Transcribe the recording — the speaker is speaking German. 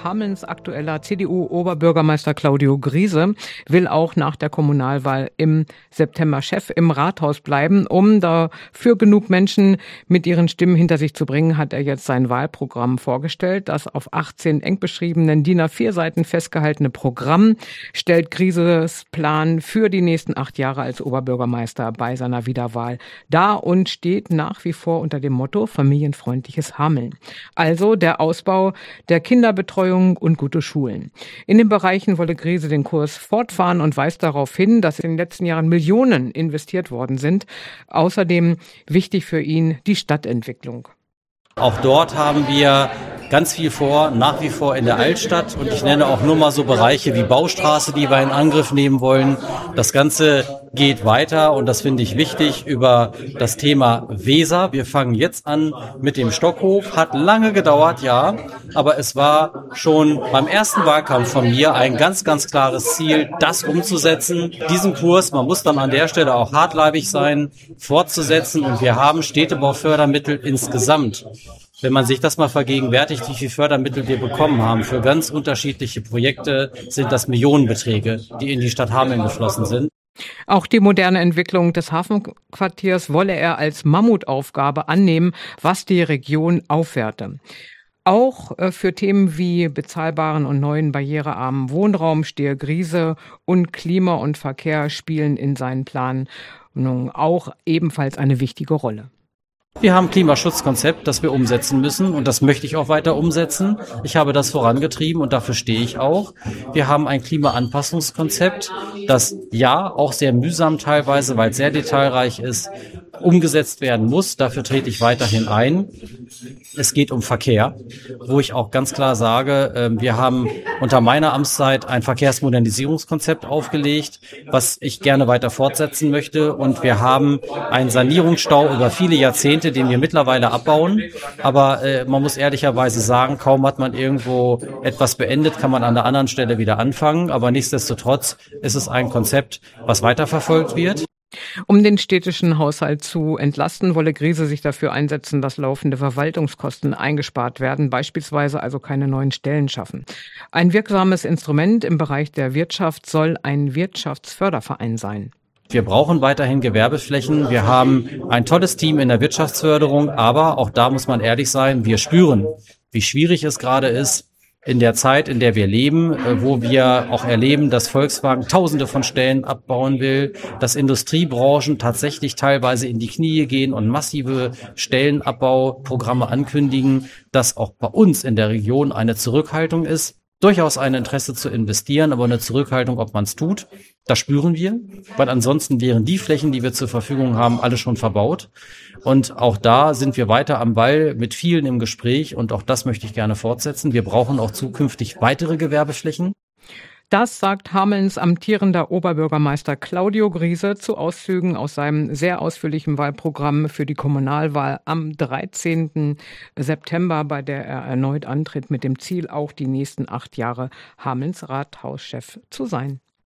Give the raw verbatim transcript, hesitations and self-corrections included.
Hamelns aktueller C D U-Oberbürgermeister Claudio Griese will auch nach der Kommunalwahl im September Chef im Rathaus bleiben. Um dafür genug Menschen mit ihren Stimmen hinter sich zu bringen, hat er jetzt sein Wahlprogramm vorgestellt. Das auf achtzehn eng beschriebenen D I N A vier Seiten festgehaltene Programm stellt Grieses Plan für die nächsten acht Jahre als Oberbürgermeister bei seiner Wiederwahl dar und steht nach wie vor unter dem Motto familienfreundliches Hameln. Also der Ausbau der Kinderbetreuung und gute Schulen. In den Bereichen wolle Griese den Kurs fortfahren und weist darauf hin, dass in den letzten Jahren Millionen investiert worden sind. Außerdem wichtig für ihn die Stadtentwicklung. Auch dort haben wir ganz viel vor, nach wie vor in der Altstadt. Und ich nenne auch nur mal so Bereiche wie Baustraße, die wir in Angriff nehmen wollen. Das Ganze geht weiter und das finde ich wichtig über das Thema Weser. Wir fangen jetzt an mit dem Stockhof. Hat lange gedauert, ja, aber es war schon beim ersten Wahlkampf von mir ein ganz, ganz klares Ziel, das umzusetzen. Diesen Kurs, man muss dann an der Stelle auch hartleibig sein, fortzusetzen. Und wir haben Städtebaufördermittel insgesamt. Wenn man sich das mal vergegenwärtigt, wie viel Fördermittel wir bekommen haben für ganz unterschiedliche Projekte, sind das Millionenbeträge, die in die Stadt Hameln geflossen sind. Auch die moderne Entwicklung des Hafenquartiers wolle er als Mammutaufgabe annehmen, was die Region aufwerte. Auch für Themen wie bezahlbaren und neuen barrierearmen Wohnraum stehe Griese und Klima und Verkehr spielen in seinen Planungen auch ebenfalls eine wichtige Rolle. Wir haben ein Klimaschutzkonzept, das wir umsetzen müssen und das möchte ich auch weiter umsetzen. Ich habe das vorangetrieben und dafür stehe ich auch. Wir haben ein Klimaanpassungskonzept, das ja auch sehr mühsam teilweise, weil es sehr detailreich ist, umgesetzt werden muss. Dafür trete ich weiterhin ein. Es geht um Verkehr, wo ich auch ganz klar sage, wir haben unter meiner Amtszeit ein Verkehrsmodernisierungskonzept aufgelegt, was ich gerne weiter fortsetzen möchte. Und wir haben einen Sanierungsstau über viele Jahrzehnte, den wir mittlerweile abbauen. Aber äh, man muss ehrlicherweise sagen, kaum hat man irgendwo etwas beendet, kann man an der anderen Stelle wieder anfangen. Aber nichtsdestotrotz ist es ein Konzept, was weiterverfolgt wird. Um den städtischen Haushalt zu entlasten, wolle Griese sich dafür einsetzen, dass laufende Verwaltungskosten eingespart werden, beispielsweise also keine neuen Stellen schaffen. Ein wirksames Instrument im Bereich der Wirtschaft soll ein Wirtschaftsförderverein sein. Wir brauchen weiterhin Gewerbeflächen. Wir haben ein tolles Team in der Wirtschaftsförderung, aber auch da muss man ehrlich sein, wir spüren, wie schwierig es gerade ist, in der Zeit, in der wir leben, wo wir auch erleben, dass Volkswagen Tausende von Stellen abbauen will, dass Industriebranchen tatsächlich teilweise in die Knie gehen und massive Stellenabbauprogramme ankündigen, dass auch bei uns in der Region eine Zurückhaltung ist. Durchaus ein Interesse zu investieren, aber eine Zurückhaltung, ob man es tut, das spüren wir, weil ansonsten wären die Flächen, die wir zur Verfügung haben, alle schon verbaut. Und auch da sind wir weiter am Ball mit vielen im Gespräch und auch das möchte ich gerne fortsetzen. Wir brauchen auch zukünftig weitere Gewerbeflächen. Das sagt Hamelns amtierender Oberbürgermeister Claudio Griese zu Auszügen aus seinem sehr ausführlichen Wahlprogramm für die Kommunalwahl am dreizehnten September, bei der er erneut antritt, mit dem Ziel, auch die nächsten acht Jahre Hamelns Rathauschef zu sein.